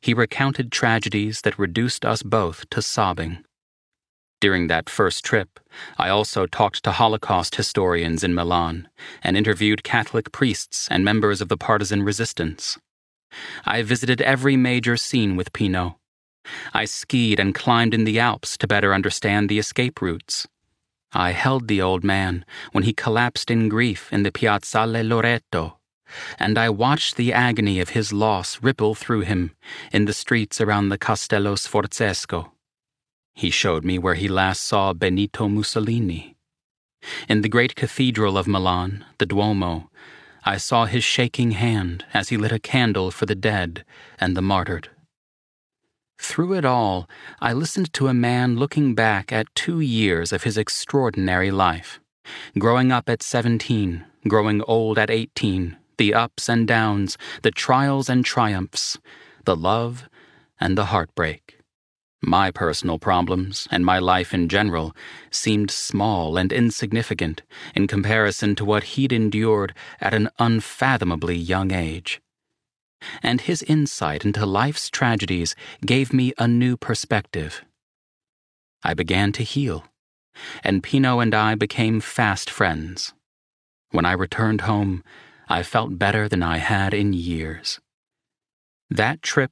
he recounted tragedies that reduced us both to sobbing. During that first trip, I also talked to Holocaust historians in Milan and interviewed Catholic priests and members of the partisan resistance. I visited every major scene with Pino. I skied and climbed in the Alps to better understand the escape routes. I held the old man when he collapsed in grief in the Piazzale Loreto, and I watched the agony of his loss ripple through him in the streets around the Castello Sforzesco. He showed me where he last saw Benito Mussolini. In the great cathedral of Milan, the Duomo, I saw his shaking hand as he lit a candle for the dead and the martyred. Through it all, I listened to a man looking back at 2 years of his extraordinary life, growing up at 17, growing old at 18, the ups and downs, the trials and triumphs, the love and the heartbreak. My personal problems, and my life in general, seemed small and insignificant in comparison to what he'd endured at an unfathomably young age. And his insight into life's tragedies gave me a new perspective. I began to heal, and Pino and I became fast friends. When I returned home, I felt better than I had in years. That trip